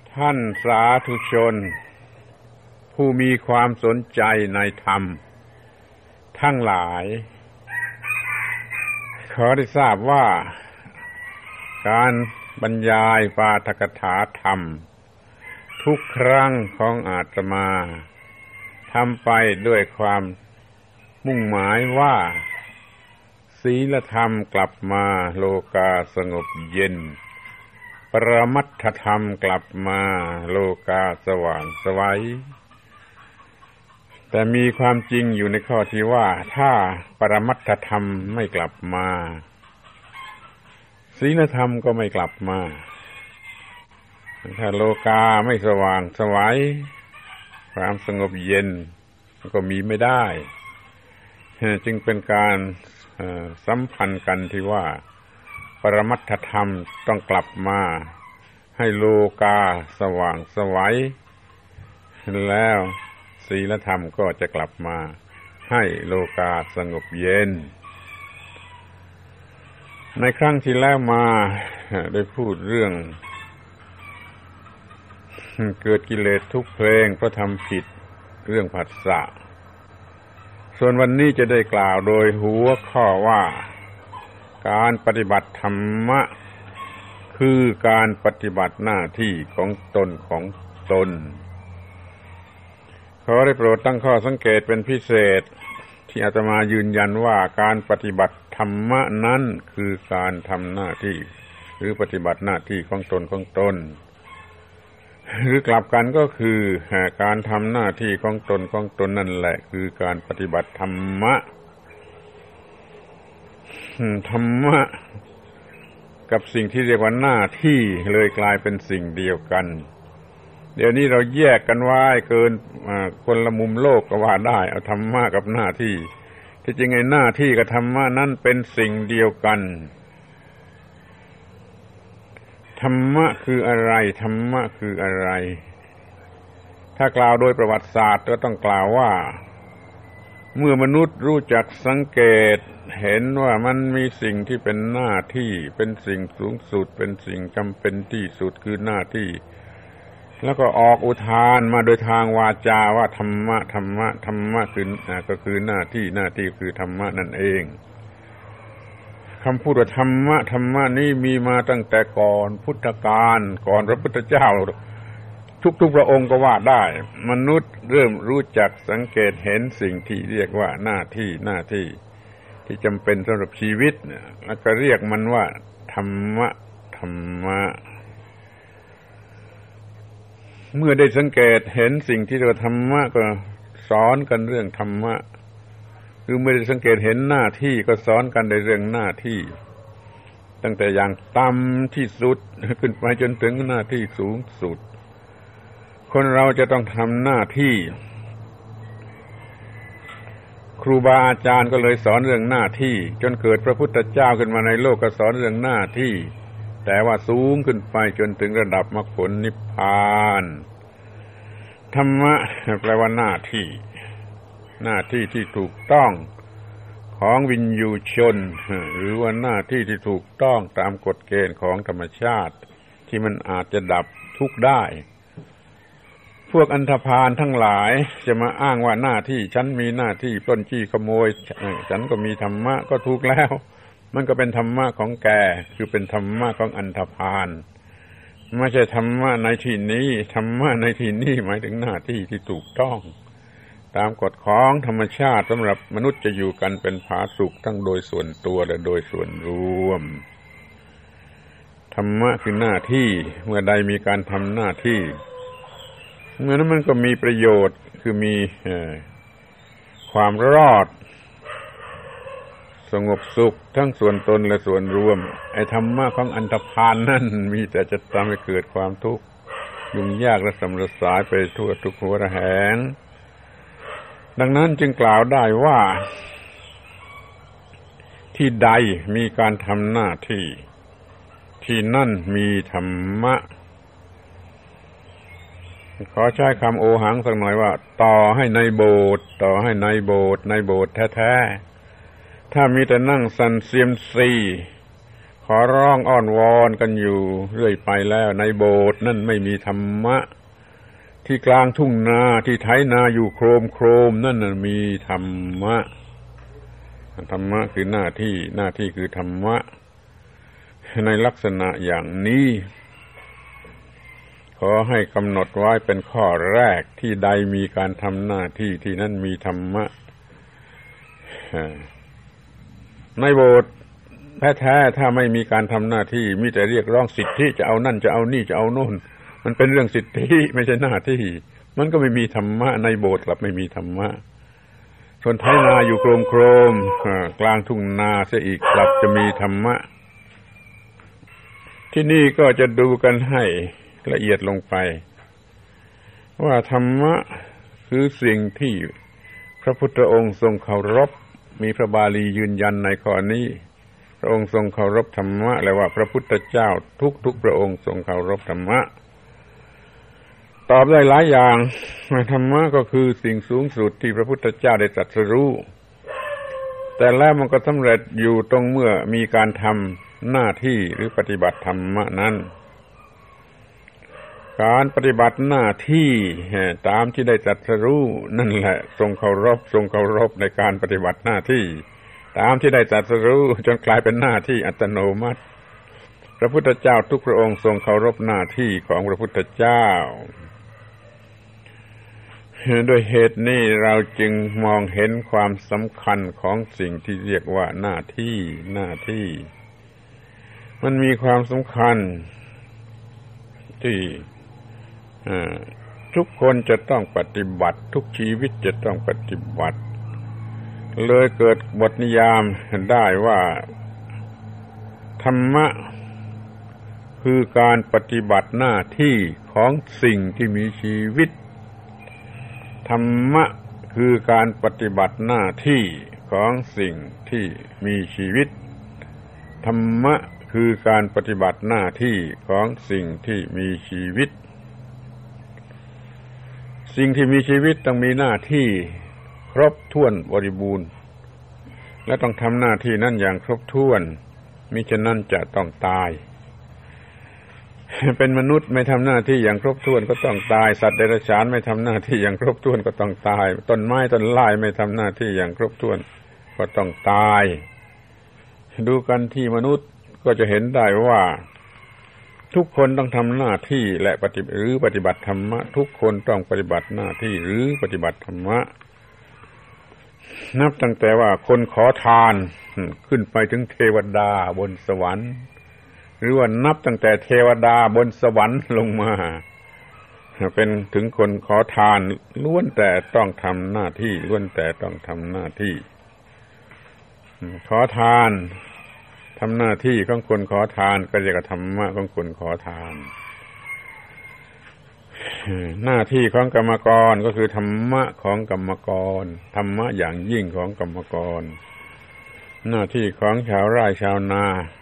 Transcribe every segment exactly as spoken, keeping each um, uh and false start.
ท่านสาธุชนผู้มีความสนใจในธรรมทั้งหลายขอได้ทราบว่าการบรรยายปาฐกถาธรรมทุกครั้งของอาตมาทำไปด้วยความมุ่งหมายว่าศีลธรรมกลับมาโลกาสงบเย็นปรมัตถธรรมกลับมาโลกาสว่างไสวแต่มีความจริงอยู่ในข้อที่ว่าถ้าปรมัตถธรรมไม่กลับมาศีลธรรมก็ไม่กลับมาถ้าโลกาไม่สว่างไสวความสงบเย็นก็มีไม่ได้จึงเป็นการสัมพันธ์กันที่ว่าปรมัตถธรรมต้องกลับมาให้โลกาสว่างไสวแล้วศีลธรรมก็จะกลับมาให้โลกาสงบเย็นในครั้งที่แล้วมาได้พูดเรื่องเกิดกิเลสทุกเพลงเพราะทำผิดเรื่องผัสสะส่วนวันนี้จะได้กล่าวโดยหัวข้อว่าการปฏิบัติธรรมะคือการปฏิบัติหน้าที่ของตนของตนขอได้โปรดตั้งข้อสังเกตเป็นพิเศษที่อาตมายืนยันว่าการปฏิบัติธรรมะนั้นคือการทำหน้าที่หรือปฏิบัติหน้าที่ของตนของตนหรือกลับกันก็คือการทำหน้าที่ของตนของตนนั่นแหละคือการปฏิบัติธรรมะธรรมะกับสิ่งที่เรียกว่าหน้าที่เลยกลายเป็นสิ่งเดียวกันเดี๋ยวนี้เราแยกกันไว้เกินคนละมุมโลกก็ว่าได้เอาธรรมะกับหน้าที่ที่จริงไอ้หน้าที่กับธรรมะนั้นเป็นสิ่งเดียวกันธรรมะคืออะไรธรรมะคืออะไรถ้ากล่าวโดยประวัติศาสตร์ก็ต้องกล่าวว่าเมื่อมนุษย์รู้จักสังเกตเห็นว่ามันมีสิ่งที่เป็นหน้าที่เป็นสิ่งสูงสุดเป็นสิ่งจำเป็นที่สุดคือหน้าที่แล้วก็ออกอุทานมาโดยทางวาจาว่าธรรมะธรรมะธรรมะคือก็คือหน้าที่หน้าที่คือธรรมะนั่นเองคำพูดว่าธรรมะธรรมะนี้มีมาตั้งแต่ก่อนพุทธกาลก่อนพระพุทธเจ้าทุกๆพระองค์ก็ว่าได้มนุษย์เริ่มรู้จักสังเกตเห็นสิ่งที่เรียกว่าหน้าที่หน้าที่ที่จำเป็นสำหรับชีวิตแล้วก็เรียกมันว่าธรรมะธรรมะเมื่อได้สังเกตเห็นสิ่งที่เรียกว่าธรรมะก็สอนกันเรื่องธรรมะคือเมื่อได้สังเกตเห็นหน้าที่ก็สอนกันในเรื่องหน้าที่ตั้งแต่อย่างต่ำที่สุดขึ้นไปจนถึงหน้าที่สูงสุดคนเราจะต้องทำหน้าที่ครูบาอาจารย์ก็เลยสอนเรื่องหน้าที่จนเกิดพระพุทธเจ้าขึ้นมาในโลกก็สอนเรื่องหน้าที่แต่ว่าสูงขึ้นไปจนถึงระดับมรรคผลนิพพานธรรมะแปลว่าหน้าที่หน้าที่ที่ถูกต้องของวิญญูชนหรือว่าหน้าที่ที่ถูกต้องตามกฎเกณฑ์ของธรรมชาติที่มันอาจจะดับทุกข์ได้พวกอันธพาลทั้งหลายจะมาอ้างว่าหน้าที่ฉันมีหน้าที่ปล้นจี้ขโมยฉันก็มีธรรมะก็ถูกแล้วมันก็เป็นธรรมะของแกคือเป็นธรรมะของอันธพาลไม่ใช่ธรรมะในที่นี้ธรรมะในที่นี้หมายถึงหน้าที่ที่ถูกต้องตามกฎของธรรมชาติสำหรับมนุษย์จะอยู่กันเป็นผาสุกทั้งโดยส่วนตัวและโดยส่วนรวมธรรมะคือหน้าที่เมื่อใดมีการทำหน้าที่เมื่อนั้นมันก็มีประโยชน์คือมีความรอดสงบสุขทั้งส่วนตนและส่วนรวมไอ้ธรรมะของอันธพาลนั่นมีแต่จะทำให้เกิดความทุกข์ยุ่งยากและสำระสายไปทั่วทุกหัวระแหงดังนั้นจึงกล่าวได้ว่าที่ใดมีการทำหน้าที่ที่นั่นมีธรรมะขอใช้คำโอหังสักหน่อยว่าต่อให้ในโบสถ์ต่อให้ในโบสถ์ในโบสถ์แท้ๆถ้ามีแต่นั่งสั่นเซียมซีขขอร้องอ้อนวอนกันอยู่เรื่อยไปแล้วในโบสถ์นั่นไม่มีธรรมะที่กลางทุ่งนาที่ไถนาอยู่โครมโครมนั่นน่ะมีธรรมะธรรมะคือหน้าที่หน้าที่คือธรรมะในลักษณะอย่างนี้ขอให้กำหนดไว้เป็นข้อแรกที่ใดมีการทำหน้าที่ที่นั่นมีธรรมะในโบสถ์แท้ๆถ้าไม่มีการทำหน้าที่มีแต่เรียกร้องสิทธิจะเอานั่นจะเอานี่จะเอาโน่นมันเป็นเรื่องสิทธิไม่ใช่หน้าที่มันก็ไม่มีธรรมะในโบสถ์กลับไม่มีธรรมะส่วนไถนาอยู่โครมโครมกลางทุ่งนาเสียอีกกลับจะมีธรรมะที่นี่ก็จะดูกันให้ละเอียดลงไปว่าธรรมะคือสิ่งที่พระพุทธองค์ทรงเคารพมีพระบาลียืนยันในข้อนี้พระองค์ทรงเคารพธรรมะและว่าพระพุทธเจ้าทุกๆพระองค์ทรงเคารพธรรมะตอบได้หลายอย่างธรรมะก็คือสิ่งสูงสุดที่พระพุทธเจ้าได้ตรัสรู้แต่แล้วมันก็สำเร็จอยู่ตรงเมื่อมีการทำหน้าที่หรือปฏิบัติธรรมะนั้นการปฏิบัติหน้าที่ตามที่ได้ตรัสรู้นั่นแหละทรงเคารพทรงเคารพในการปฏิบัติหน้าที่ตามที่ได้ตรัสรู้จนกลายเป็นหน้าที่อัตโนมัติพระพุทธเจ้าทุกพระองค์ทรงเคารพหน้าที่ของพระพุทธเจ้าด้วยเหตุนี้เราจึงมองเห็นความสำคัญของสิ่งที่เรียกว่าหน้าที่หน้าที่มันมีความสำคัญที่ทุกคนจะต้องปฏิบัติทุกชีวิตจะต้องปฏิบัติเลยเกิดบทนิยามได้ว่าธรรมะคือการปฏิบัติหน้าที่ของสิ่งที่มีชีวิตธรรมะคือการปฏิบัติหน้าที่ของสิ่งที่มีชีวิตธรรมะคือการปฏิบัติหน้าที่ของสิ่งที่มีชีวิตสิ่งที่มีชีวิตต้องมีหน้าที่ครบถ้วนบริบูรณ์และต้องทำหน้าที่นั้นอย่างครบถ้วนมิฉะนั้นจะต้องตายเป็นมนุษย์ไม่ทำหน้าที่อย่างครบถ้วนก็ต้องตายสัตว์เดรัจฉานไม่ทำหน้าที่อย่างครบถ้วนก็ต้องตายต้นไม้ต้นไม้ไม่ทำหน้าที่อย่างครบถ้วนก็ต้องตายดูกันที่มนุษย์ก็จะเห็นได้ว่าทุกคนต้องทำหน้าที่และปฏิหรือปฏิบัติธรรมะทุกคนต้องปฏิบัติหน้าที่หรือปฏิบัติธรรมะนับตั้งแต่ว่าคนขอทานขึ้นไปถึงเทวดาบนสวรรค์หรือว่านับตั้งแต่เทวดาบนสวรรค์ลงมาเป็นถึงคนขอทานล้วนแต่ต้องทำหน้าที่ล้วนแต่ต้องทำหน้าที่ขอทานทำหน้าที่ของคนขอทานก็เรียกว่าธรรมะของคนขอทานหน้าที่ของกรรมกรก็คือธรรมะของกรรมกรธรรมะอย่างยิ่งของกรรมกรหน้าที่ของชาวไร่ชาวนา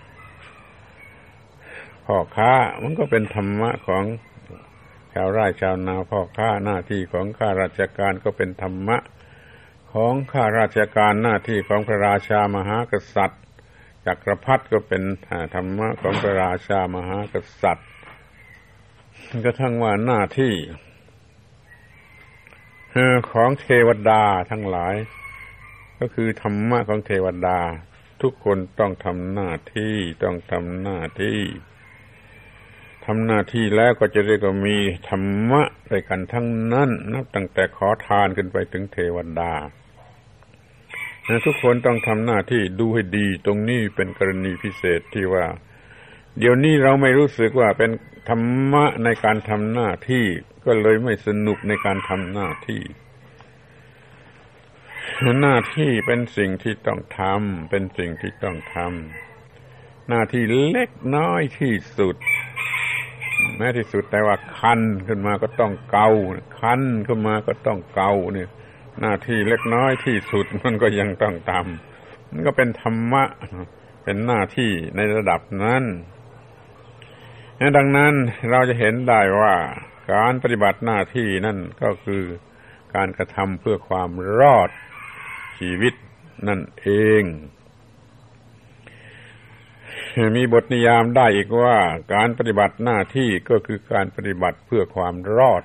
พ่อค้ามันก็เป็นธรรมะของชาวไร่ชาวนาพ่อค้าหน้าที่ของข้าราชการก็เป็นธรรมะของข้าราชการหน้าที่ของพระราชามหากษัตริย์จักรพรรดิก็เป็นธรรมะของพระราชามหากษัตริย์กระทั่งว่าหน้าที่ของเทวดาทั้งหลายก็คือธรรมะของเทวดาทุกคนต้องทำหน้าที่ต้องทำหน้าที่ทำหน้าที่แล้วก็จะเรียกว่ามีธรรมะไปกันทั้งนั้นนับตั้งแต่ขอทานขึ้นไปถึงเทวดาทุกคนต้องทำหน้าที่ดูให้ดีตรงนี้เป็นกรณีพิเศษที่ว่าเดี๋ยวนี้เราไม่รู้สึกว่าเป็นธรรมะในการทำหน้าที่ก็เลยไม่สนุกในการทำหน้าที่หน้าที่เป็นสิ่งที่ต้องทำเป็นสิ่งที่ต้องทำหน้าที่เล็กน้อยที่สุดแม้ที่สุดแต่ว่าคันขึ้นมาก็ต้องเกาคันขึ้นมาก็ต้องเกาเนี่ยหน้าที่เล็กน้อยที่สุดมันก็ยังต้องทำมันก็เป็นธรรมะเป็นหน้าที่ในระดับนั้นดังนั้นเราจะเห็นได้ว่าการปฏิบัติหน้าที่นั่นก็คือการกระทำเพื่อความรอดชีวิตนั่นเองมีบทนิยามได้อีกว่าการปฏิบัติหน้าที่ก็คือการปฏิบัติเพื่อความรอด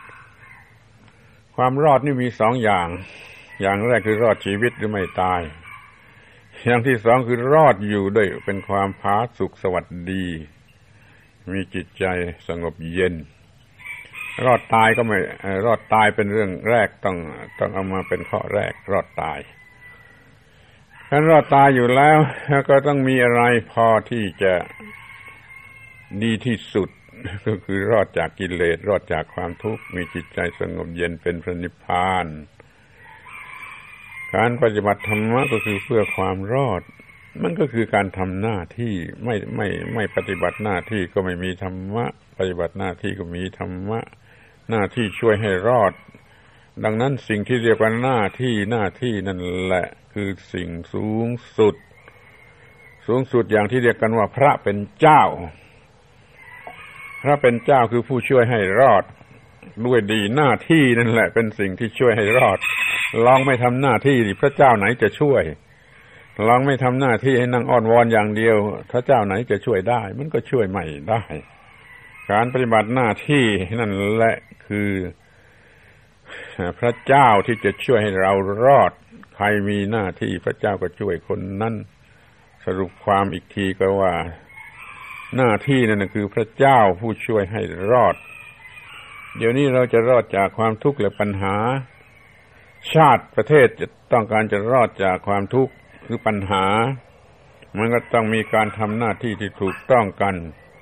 ความรอดนี่มีสองอย่างอย่างแรกคือรอดชีวิตหรือไม่ตายอย่างที่สองคือรอดอยู่ด้วยเป็นความผาสุกสวัสดีมีจิตใจสงบเย็นรอดตายก็ไม่รอดตายเป็นเรื่องแรกต้องต้องเอามาเป็นข้อแรกรอดตายถ้ารอดตายอยู่แล้วก็ต้องมีอะไรพอที่จะดีที่สุดก็คือรอดจากกิเลสรอดจากความทุกข์มีจิตใจสงบเย็นเป็นพระนิพพานการปฏิบัติธรรมะก็คือเพื่อความรอดมันก็คือการทำหน้าที่ไม่ไม่ไม่ปฏิบัติหน้าที่ก็ไม่มีธรรมะปฏิบัติหน้าที่ก็มีธรรมะหน้าที่ช่วยให้รอดดังนั้นสิ่งที่เรียกว่าหน้าที่หน้าที่นั่นแหละคือสิ่งสูงสุดสูงสุดอย่างที่เรียกกันว่าพระเป็นเจ้าพระเป็นเจ้าคือผู้ช่วยให้รอดด้วยดีหน้าที่นั่นแหละเป็นสิ่งที่ช่วยให้รอดลองไม่ทำหน้าที่พระเจ้าไหนจะช่วยลองไม่ทำหน้าที่ให้นั่งอ้อนวอนอย่างเดียวพระเจ้าไหนจะช่วยได้มันก็ช่วยไม่ได้การปฏิบัติหน้าที่นั่นแหละคือพระเจ้าที่จะช่วยให้เรารอดใครมีหน้าที่พระเจ้าก็ช่วยคนนั้นสรุปความอีกทีก็ว่าหน้าที่นั่นคือพระเจ้าผู้ช่วยให้รอดเดี๋ยวนี้เราจะรอดจากความทุกข์และปัญหาชาติประเทศจะต้องการจะรอดจากความทุกข์หรือปัญหามันก็ต้องมีการทำหน้าที่ที่ถูกต้องกัน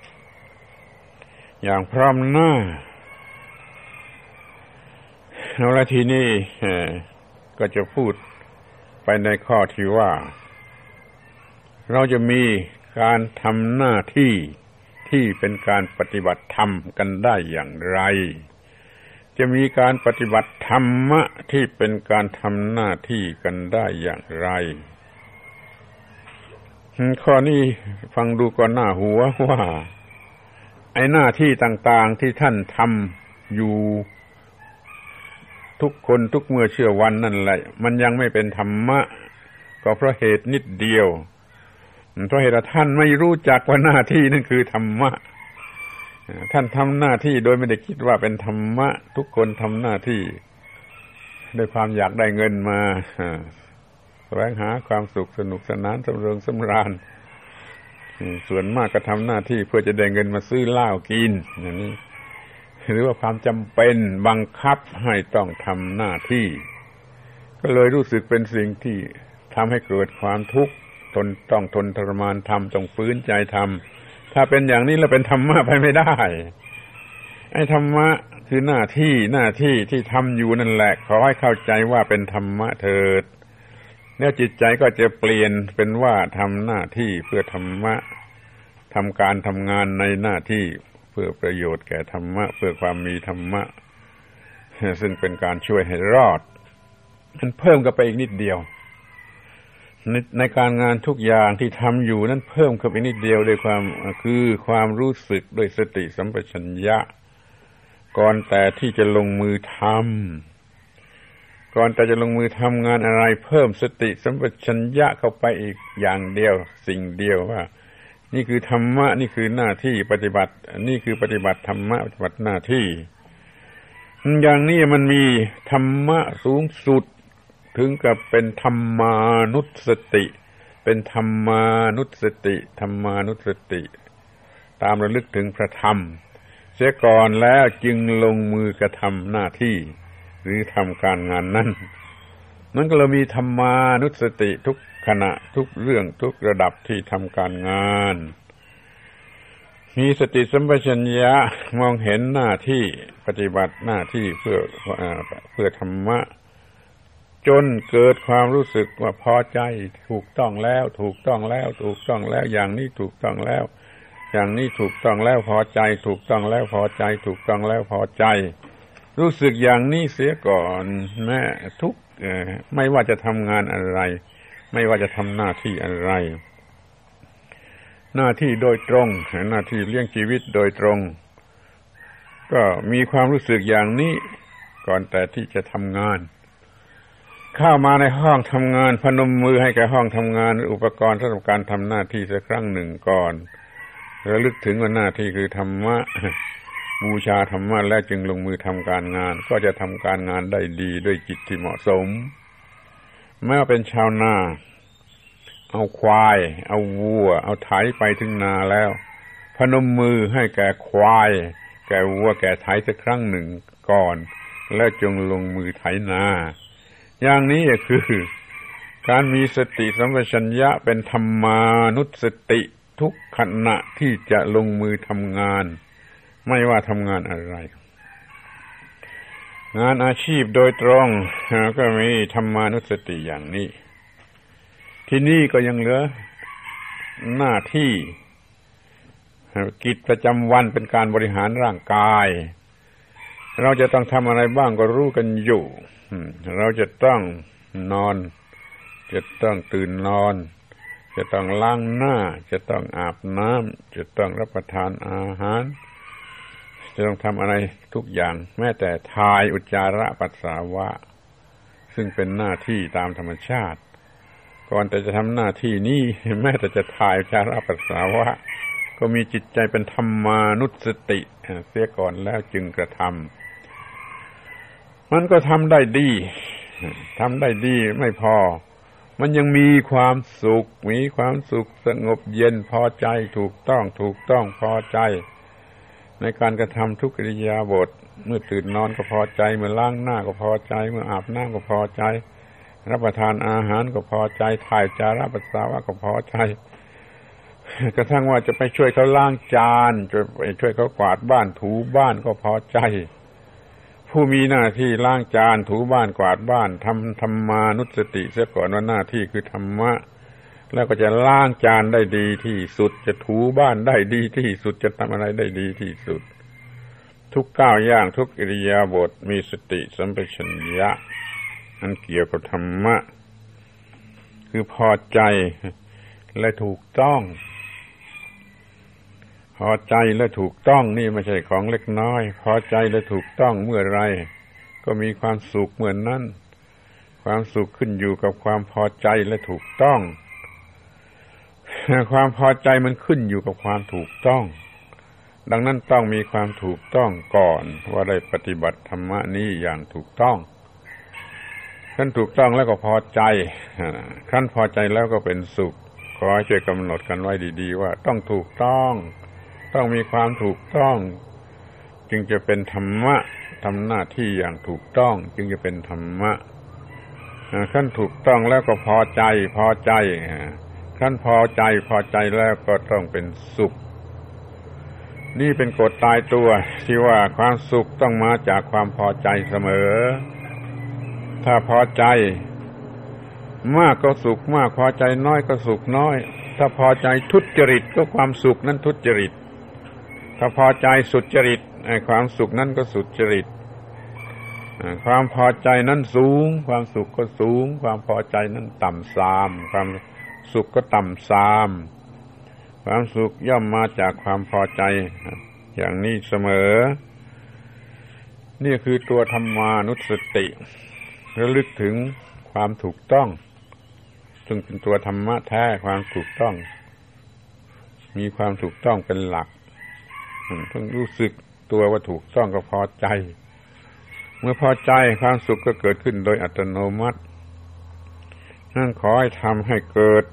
อย่างพร้อมหน้าเอาละทีนี้ก็จะพูดไปในข้อที่ว่าเราจะมีการทำหน้าที่ที่เป็นการปฏิบัติธรรมกันได้อย่างไรจะมีการปฏิบัติธรรมะที่เป็นการทำหน้าที่กันได้อย่างไรข้อนี้ฟังดูก็น่าหัวว่าไอ้หน้าที่ต่างๆที่ท่านทำอยู่ทุกคนทุกเมื่อเชื่อวันนั่นแหละมันยังไม่เป็นธรรมะก็เพราะเหตุนิดเดียวเพราะเหตุท่านไม่รู้จักว่าหน้าที่นั่นคือธรรมะท่านทำหน้าที่โดยไม่ได้คิดว่าเป็นธรรมะทุกคนทำหน้าที่ด้วยความอยากได้เงินมาแสวงหาความสุขสนุกสนานสำเริงสำราญส่วนมากก็ทำหน้าที่เพื่อจะได้เงินมาซื้อเหล้ากินอย่างนี้หรือว่าความจำเป็นบังคับให้ต้องทำหน้าที่ก็เลยรู้สึกเป็นสิ่งที่ทำให้เกิดความทุกข์ทนต้องทนทรมานทำต้องฝืนใจทำถ้าเป็นอย่างนี้แล้วเป็นธรรมะไปไม่ได้ไอ้ธรรมะคือหน้าที่หน้าที่ที่ทำอยู่นั่นแหละขอให้เข้าใจว่าเป็นธรรมะเถิดแล้วจิตใจก็จะเปลี่ยนเป็นว่าทำหน้าที่เพื่อธรรมะทำการทำงานในหน้าที่เพื่อประโยชน์แก่ธรรมะเพื่อความมีธรรมะซึ่งเป็นการช่วยให้รอดมันเพิ่มกันไปอีกนิดเดียวในในการงานทุกอย่างที่ทำอยู่นั้นเพิ่มขึ้นไปนิดเดียวด้วยความคือความรู้สึกด้วยสติสัมปชัญญะก่อนแต่ที่จะลงมือทำก่อนแต่จะลงมือทำงานอะไรเพิ่มสติสัมปชัญญะเข้าไปอีกอย่างเดียวสิ่งเดียวว่านี่คือธรรมะนี่คือหน้าที่ปฏิบัตินี่คือปฏิบัติธรรมะปฏิบัติหน้าที่อย่างนี้มันมีธรรมะสูงสุดถึงกับเป็นธรรมานุสติเป็นธรรมานุสติธรรมานุสติตามระลึกถึงพระธรรมเสียก่อนแล้วจึงลงมือกระทำหน้าที่หรือทำการงานนั้นมันก็เลยมีธรรมานุสติทุกขณะทุกเรื่องทุกระดับที่ทำการงานมีสติสัมปชัญญะมองเห็นหน้าที่ปฏิบัติหน้าที่เพื่อเพื่อธรรมะจนเกิดความรู้สึกว่าพอใจถูกต้องแล้วถูกต้องแล้วถูกต้องแล้วอย่างนี้ถูกต้องแล้วอย่างนี้ถูกต้องแล้วพอใจถูกต้องแล้วพอใจถูกต้องแล้วพอใจรู้สึกอย่างนี้เสียก่อนแม้ทุกไม่ว่าจะทำงานอะไรไม่ว่าจะทำหน้าที่อะไรหน้าที่โดยตรงหน้าที่เลี้ยงชีวิตโดยตรงก็มีความรู้สึกอย่างนี้ก่อนแต่ที่จะทำงานเข้ามาในห้องทำงานพนมมือให้แก่ห้องทำงานอุปกรณ์สำหรับการทำหน้าที่สักครั้งหนึ่งก่อนระลึกถึงว่าหน้าที่คือธรรมะบูชาธรรมะแล้วจึงลงมือทำการงานก็จะทำการงานได้ดีด้วยจิตที่เหมาะสมแม้ว่าเป็นชาวนาเอาควายเอาวัวเอาไถไปถึงนาแล้วพนมมือให้แก่ควายแก่วัวแก่ไถสักครั้งหนึ่งก่อนแล้วจงลงมือไถนาอย่างนี้คือการมีสติสัมปชัญญะเป็นธรรมานุสติทุกขณะที่จะลงมือทำงานไม่ว่าทำงานอะไรงานอาชีพโดยตรงก็มีธรรมานุสติอย่างนี้ที่นี่ก็ยังเหลือหน้าที่กิจประจำวันเป็นการบริหารร่างกายเราจะต้องทำอะไรบ้างก็รู้กันอยู่เราจะต้องนอนจะต้องตื่นนอนจะต้องล้างหน้าจะต้องอาบน้ำจะต้องรับประทานอาหารจะต้องทำอะไรทุกอย่างแม้แต่ถ่ายอุจจาระปัสสาวะซึ่งเป็นหน้าที่ตามธรรมชาติก่อนแต่จะทำหน้าที่นี้แม้แต่จะถ่ายอุจจาระปัสสาวะก็มีจิตใจเป็นธรรมานุสติเสียก่อนแล้วจึงกระทำมันก็ทำได้ดีทำได้ดีไม่พอมันยังมีความสุขมีความสุขสงบเย็นพอใจถูกต้องถูกต้องพอใจในการกระทำทุกอิริยาบถเมื่อตื่นนอนก็พอใจเมื่อล้างหน้าก็พอใจเมื่ออาบน้ำก็พอใจรับประทานอาหารก็พอใจถ่ายจาระปัสสาวะก็พอใจกระทั่งว่าจะไปช่วยเขาล้างจานจะไปช่วยเขากวาดบ้านถูบ้านก็พอใจผู้มีหน้าที่ล้างจานถูบ้านกวาดบ้านทำธรรมานุสติเสียก่อนว่าหน้าที่คือธรรมะแล้วก็จะล้างจานได้ดีที่สุดจะถูบ้านได้ดีที่สุดจะทำอะไรได้ดีที่สุดทุกก้าวย่างทุกอิริยาบถมีสติสัมปชัญญะอันเกี่ยวกับธรรมะคือพอใจและถูกต้องพอใจและถูกต้องนี่ไม่ใช่ของเล็กน้อยพอใจและถูกต้องเมื่อไรก็มีความสุขเหมือนนั้นความสุขขึ้นอยู่กับความพอใจและถูกต้องความพอใจมันขึ้นอยู่กับความถูกต้องดังนั้นต้องมีความถูกต้องก่อนว่าได้ปฏิบัติธรรมะนี้อย่างถูกต้องขั้นถูกต้องแล้วก็พอใจขั้นพอใจแล้วก็เป็นสุขขอให้ช่วยกำหนดกันไว้ดีๆว่าต้องถูกต้องต้องมีความถูกต้องจึงจะเป็นธรรมะทำหน้าที่อย่างถูกต้องจึงจะเป็นธรรมะขั้นถูกต้องแล้วก็พอใจพอใจขั้นพอใจพอใจแล้วก็ต้องเป็นสุขนี่เป็นกฎตายตัวที่ว่าความสุขต้องมาจากความพอใจเสมอถ้าพอใจมากก็สุขมากพอใจน้อยก็สุขน้อยถ้าพอใจทุจริตก็ความสุขนั้นทุจริตถ้าพอใจสุจริตความสุขนั้นก็สุจริตความพอใจนั้นสูงความสุขก็สูงความพอใจนั้นต่ำทรามความสุขก็ต่ำทรามความสุขย่อมมาจากความพอใจอย่างนี้เสมอนี่คือตัวธรรมานุสติระลึกถึงความถูกต้องซึ่งเป็นตัวธรรมะแท้ความถูกต้องมีความถูกต้องเป็นหลักต้องรู้สึกตัวว่าถูกต้องก็พอใจเมื่อพอใจความสุขก็เกิดขึ้นโดยอัตโนมัตินั่นขอให้ทำให้เกิด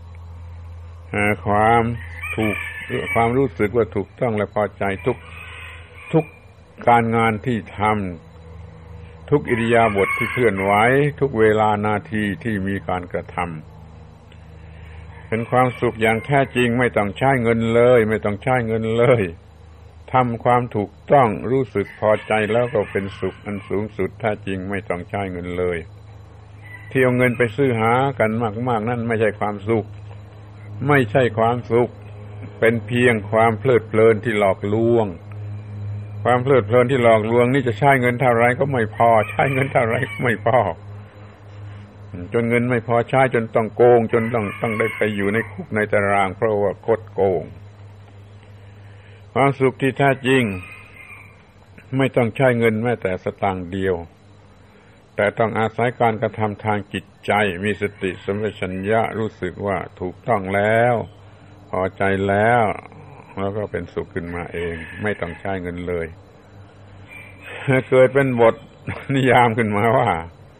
ความถูกความรู้สึกว่าถูกต้องและพอใจทุกทุกการงานที่ทำทุกอิริยาบถที่เคลื่อนไหวทุกเวลานาทีที่มีการกระทำเป็นความสุขอย่างแท้จริงไม่ต้องใช้เงินเลยไม่ต้องใช้เงินเลยทำความถูกต้องรู้สึกพอใจแล้วก็เป็นสุขอันสูงสุดแท้จริงไม่ต้องใช้เงินเลยที่เอาเงินไปซื้อหากันมากๆนั่นไม่ใช่ความสุขไม่ใช่ความสุขเป็นเพียงความเพลิดเพลินที่หลอกลวงความเพลิดเพลินที่หลอกลวงนี่จะใช้เงินเท่าไรก็ไม่พอใช้เงินเท่าไรก็ไม่พอจนเงินไม่พอใช้จนต้องโกงจนต้องต้องได้ไปอยู่ในคุกในตารางเพราะว่าคดโกงความสุขที่แท้จริงไม่ต้องใช้เงินแม้แต่สตางค์เดียวแต่ต้องอาศัยการกระทำทางจิตใจมีสติสัมปชัญญะรู้สึกว่าถูกต้องแล้วพอใจแล้วแล้วก็เป็นสุขขึ้นมาเองไม่ต้องใช้เงินเลยเกิดเป็นบทนิยามขึ้นมาว่า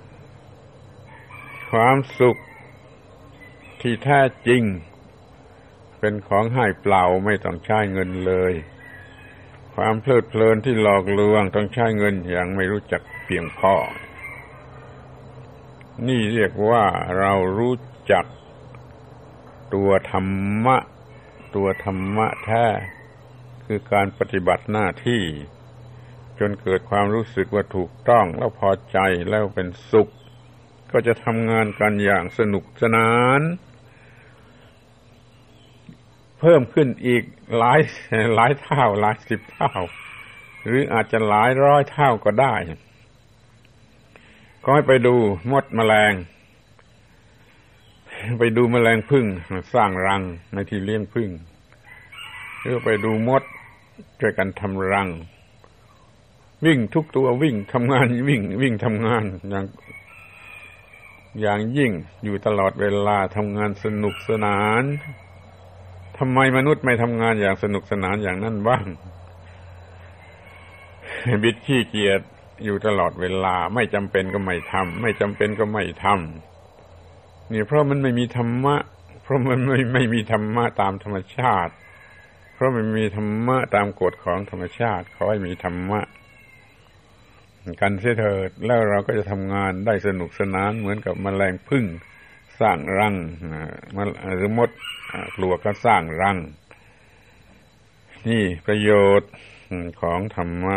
ความสุขที่แท้จริงเป็นของให้เปล่าไม่ต้องใช้เงินเลยความเพลิดเพลินที่หลอกลวงต้องใช้เงินอย่างไม่รู้จักเพียงพอนี่เรียกว่าเรารู้จักตัวธรรมะตัวธรรมะแท้คือการปฏิบัติหน้าที่จนเกิดความรู้สึกว่าถูกต้องแล้วพอใจแล้วเป็นสุขก็จะทำงานกันอย่างสนุกสนานเพิ่มขึ้นอีกหลายหลายเท่าหลายสิบเท่าหรืออาจจะหลายร้อยเท่าก็ได้ก็ให้ไปดูมดแมลงไปดูแมลงผึ้งสร้างรังในที่เลี้ยงผึ้งหรือไปดูมดช่วยกันทำรังวิ่งทุกตัววิ่งทำงานวิ่งวิ่งทำงานอย่างอย่างยิ่งอยู่ตลอดเวลาทำงานสนุกสนานทำไมมนุษย์ไม่ทำงานอย่างสนุกสนานอย่างนั้นบ้างบิดขี้เกียจอยู่ตลอดเวลาไม่จำเป็นก็ไม่ทำไม่จำเป็นก็ไม่ทำนี่เพราะมันไม่มีธรรมะเพราะมันไม่ไม่มีธรรมะตามธรรมชาติเพราะมันมีธรรมะตามกฎของธรรมชาติขอให้มีธรรมะกันเสียเถิดแล้วเราก็จะทำงานได้สนุกสนานเหมือนกับแมลงผึ้งสร้างรังหรือมดปลวกก็สร้างรังนี่ประโยชน์ของธรรมะ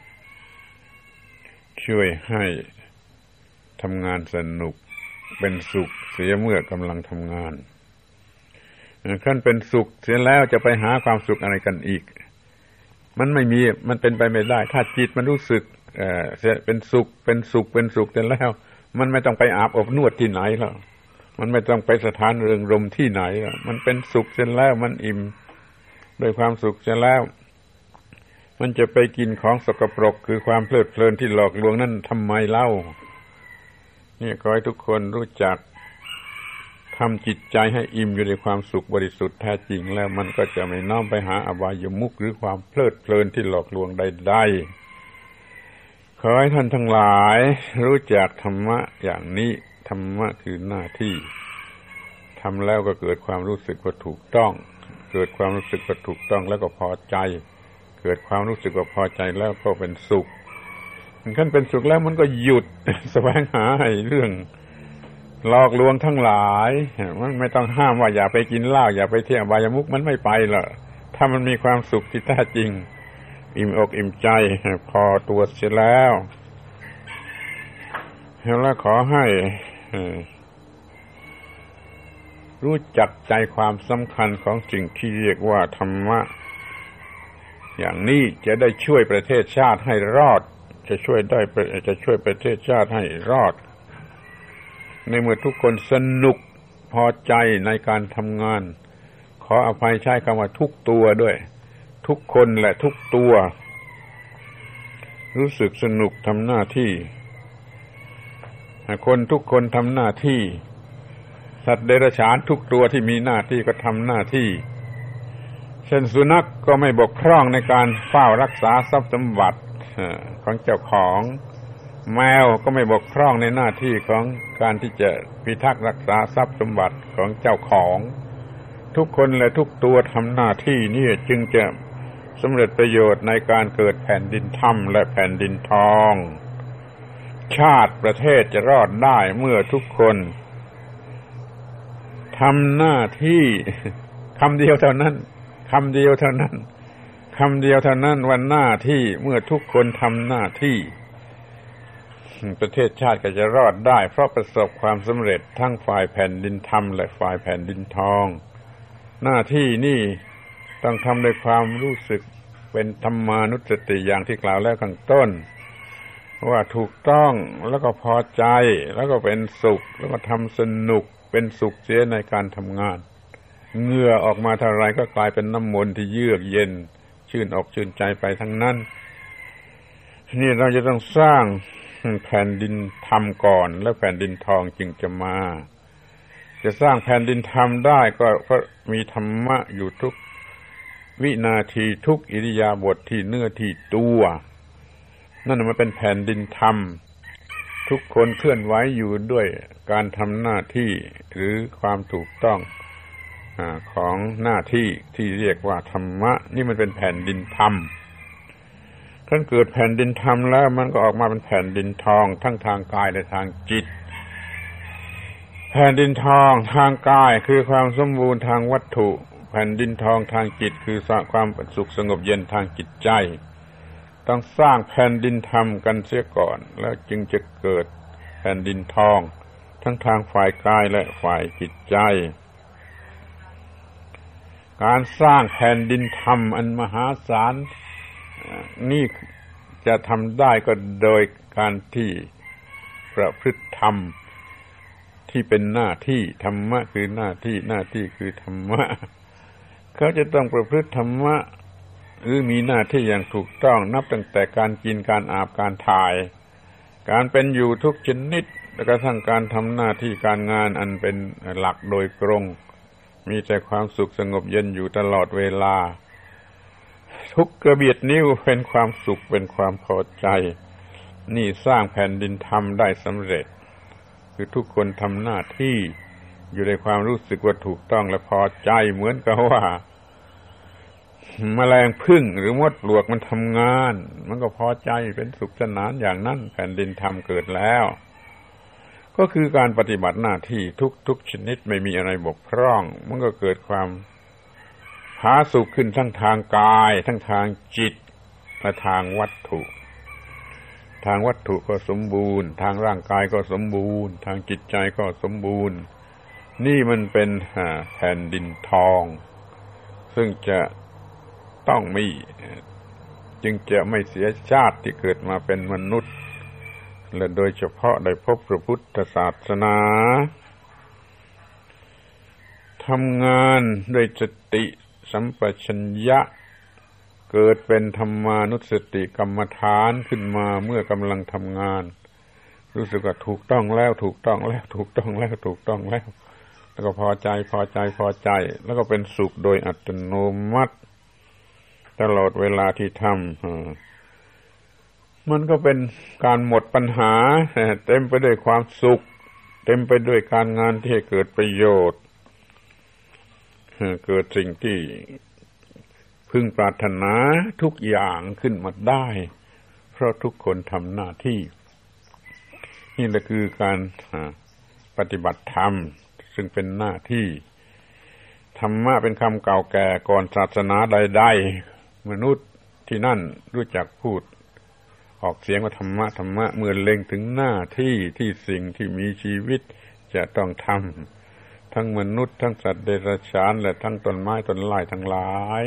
ช่วยให้ทำงานสนุกเป็นสุขเสียเมื่อกำลังทำงานขั้นเป็นสุขเสียแล้วจะไปหาความสุขอะไรกันอีกมันไม่มีมันเป็นไปไม่ได้ถ้าจิตมันรู้สึกเอ่อเป็นสุขเป็นสุขเป็นสุขเสร็จแล้วมันไม่ต้องไปอาบอบนวดที่ไหนแล้วมันไม่ต้องไปสถานเริงรมที่ไหนแล้วมันเป็นสุขเสร็จแล้วมันอิ่มด้วยความสุขเสร็จแล้วมันจะไปกินของสกปรกคือความเพลิดเพลินที่หลอกลวงนั่นทำไมเล่านี่ขอให้ทุกคนรู้จักทำจิตใจให้อิ่มอยู่ในความสุขบริสุทธิ์แท้จริงแล้วมันก็จะไม่น้อมไปหาอบายมุขหรือความเพลิดเพลินที่หลอกลวงใดๆขอให้ท่านทั้งหลายรู้จักธรรมะอย่างนี้ธรรมะคือหน้าที่ทำแล้วก็เกิดความรู้สึกว่าถูกต้องเกิดความรู้สึกว่าถูกต้องแล้วก็พอใจเกิดความรู้สึกว่าพอใจแล้วก็เป็นสุขขั้นเป็นสุขแล้วมันก็หยุดแสวงหาไอ้เรื่องหลอกลวงทั้งหลายมันไม่ต้องห้ามว่าอย่าไปกินเหล้าอย่าไปเที่ยวอบายมุขมันไม่ไปหรอกถ้ามันมีความสุขที่แท้จริงอิ่มอกอิ่มใจพอตัวเสียแล้วแล้วขอให้รู้จักใจความสำคัญของสิ่งที่เรียกว่าธรรมะอย่างนี้จะได้ช่วยประเทศชาติให้รอดจะช่วยได้จะช่วยประเทศชาติให้รอดในเมื่อทุกคนสนุกพอใจในการทำงานขออภัยใช้คำว่าทุกตัวด้วยทุกคนและทุกตัวรู้สึกสนุกทำหน้าที่คนทุกคนทำหน้าที่สัตว์เดรัจฉานทุกตัวที่มีหน้าที่ก็ทำหน้าที่เช่นสุนัข ก, ก็ไม่บกพร่องในการเฝ้ารักษาทรัพย์สมบัติของเจ้าของแมวก็ไม่บกพร่องในหน้าที่ของการที่จะพิทักษ์รักษาทรัพย์สมบัติของเจ้าของทุกคนและทุกตัวทำหน้าที่นี่จึงจะสำเร็จประโยชน์ในการเกิดแผ่นดินธรรมและแผ่นดินทองชาติประเทศจะรอดได้เมื่อทุกคนทำหน้าที่คำเดียวเท่านั้นคำเดียวเท่านั้นคำเดียวเท่านั้นว่าหน้าที่เมื่อทุกคนทำหน้าที่ประเทศชาติก็จะรอดได้เพราะประสบความสำเร็จทั้งฝ่ายแผ่นดินธรรมและฝ่ายแผ่นดินทองหน้าที่นี่ต้องทำด้วยความรู้สึกเป็นธรรมานุสติอย่างที่กล่าวแล้วข้างต้นว่าถูกต้องแล้วก็พอใจแล้วก็เป็นสุขแล้วก็ทำสนุกเป็นสุขเสียในการทำงานเหงื่อออกมาเท่าไรก็กลายเป็นน้ำมนต์ที่เยือกเย็นชื่นอกชื่นใจไปทั้งนั้นนี่เราจะต้องสร้างแผ่นดินธรรมก่อนแล้วแผ่นดินทองจึงจะมาจะสร้างแผ่นดินธรรมได้ก็เพราะมีธรรมะอยู่ทุกวินาทีทุกอิริยาบถที่เนื้อที่ตัวนั่นมันเป็นแผ่นดินธรรมทุกคนเคลื่อนไหวอยู่ด้วยการทำหน้าที่หรือความถูกต้องของหน้าที่ที่เรียกว่าธรรมะนี่มันเป็นแผ่นดินธรรมท่านเกิดแผ่นดินธรรมแล้วมันก็ออกมาเป็นแผ่นดินทองทั้งทางกายและทางจิตแผ่นดินทองทางกายคือความสมบูรณ์ทางวัตถุแผ่นดินทองทางจิตคือความสุขสงบเย็นทางจิตใจต้องสร้างแผ่นดินธรรมกันเสียก่อนแล้วจึงจะเกิดแผ่นดินทองทั้งทางฝ่ายกายและฝ่ายจิตใจการสร้างแผ่นดินธรรมอันมหาศาลนี่จะทำได้ก็โดยการที่ประพฤติธรรมที่เป็นหน้าที่ธรรมะคือหน้าที่หน้าที่คือธรรมะเขาจะต้องประพฤติธรรมะหรือมีหน้าที่อย่างถูกต้องนับตั้งแต่การกินการอาบการถ่ายการเป็นอยู่ทุกชนิดและกระทั่งการทำหน้าที่การงานอันเป็นหลักโดยตรงมีแต่ความสุขสงบเย็นอยู่ตลอดเวลาทุกกระเบียดนิ้วเป็นความสุขเป็นความพอใจนี่สร้างแผ่นดินธรรมได้สำเร็จคือทุกคนทำหน้าที่อยู่ในความรู้สึกว่าถูกต้องและพอใจเหมือนกับว่าแมลงผึ้งหรือมดปลวกมันทำงานมันก็พอใจเป็นสุขสนานอย่างนั้นแผ่นดินธรรมเกิดแล้วก็คือการปฏิบัติหน้าที่ทุกๆชนิดไม่มีอะไรบกพร่องมันก็เกิดความผาสุกขึ้นทั้งทางกายทั้งทางจิตและทางวัตถุทางวัตถุก็สมบูรณ์ทางร่างกายก็สมบูรณ์ทางจิตใจก็สมบูรณ์นี่มันเป็นแผ่นดินทองซึ่งจะต้องมีจึงจะไม่เสียชาติที่เกิดมาเป็นมนุษย์และโดยเฉพาะได้พบพระพุทธศาสนาทำงานด้วยสติสัมปชัญญะเกิดเป็นธรรมานุสติกรรมฐานขึ้นมาเมื่อกำลังทำงานรู้สึกว่าถูกต้องแล้วถูกต้องแล้วถูกต้องแล้วถูกต้องแล้วแล้วก็พอใจพอใจพอใจแล้วก็เป็นสุขโดยอัตโนมัติตลอดเวลาที่ทำมันก็เป็นการหมดปัญหาเต็มไปด้วยความสุขเต็มไปด้วยการงานที่ให้เกิดประโยชน์เกิดสิ่งที่พึงปรารถนาทุกอย่างขึ้นมาได้เพราะทุกคนทำหน้าที่นี่แหละคือการปฏิบัติธรรมซึ่งเป็นหน้าที่ธรรมะเป็นคำเก่าแก่ก่อนศาสนาใดๆมนุษย์ที่นั่นรู้จักพูดออกเสียงว่าธรรมะธรรมะเมื่อเล็งถึงหน้าที่ที่สิ่งที่มีชีวิตจะต้องทำทั้งมนุษย์ทั้งสัตว์เดรัจฉานและทั้งต้นไม้ต้นไม้ทั้งหลาย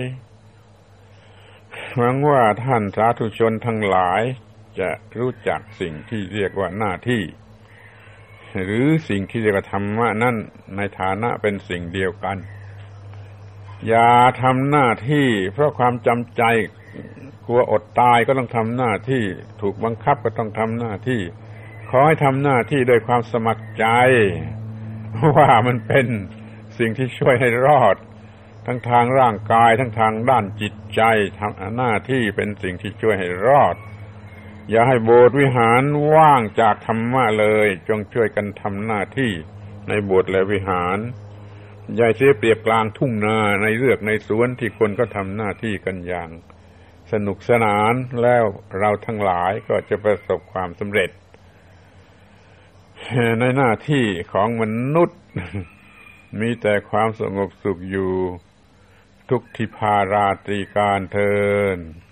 หวังว่าท่านสาธุชนทั้งหลายจะรู้จักสิ่งที่เรียกว่าหน้าที่หรือสิ่งที่เรียกว่าธรรมะนั่นในฐานะเป็นสิ่งเดียวกันอย่าทำหน้าที่เพราะความจำใจกลัวอดตายก็ต้องทำหน้าที่ถูกบังคับก็ต้องทำหน้าที่ขอให้ทำหน้าที่ด้วยความสมัครใจว่ามันเป็นสิ่งที่ช่วยให้รอดทั้งทางร่างกายทั้งทางด้านจิตใจทำหน้าที่เป็นสิ่งที่ช่วยให้รอดอย่าให้โบสถ์วิหารว่างจากธรรมะเลยจงช่วยกันทำหน้าที่ในโบสถ์และวิหารอย่าเสียเปรียบกลางทุ่งนาในเรือกในสวนที่คนก็ทำหน้าที่กันอย่างสนุกสนานแล้วเราทั้งหลายก็จะประสบความสำเร็จในหน้าที่ของมนุษย์มีแต่ความสงบสุขอยู่ทุกทิพาราตรีการเทิน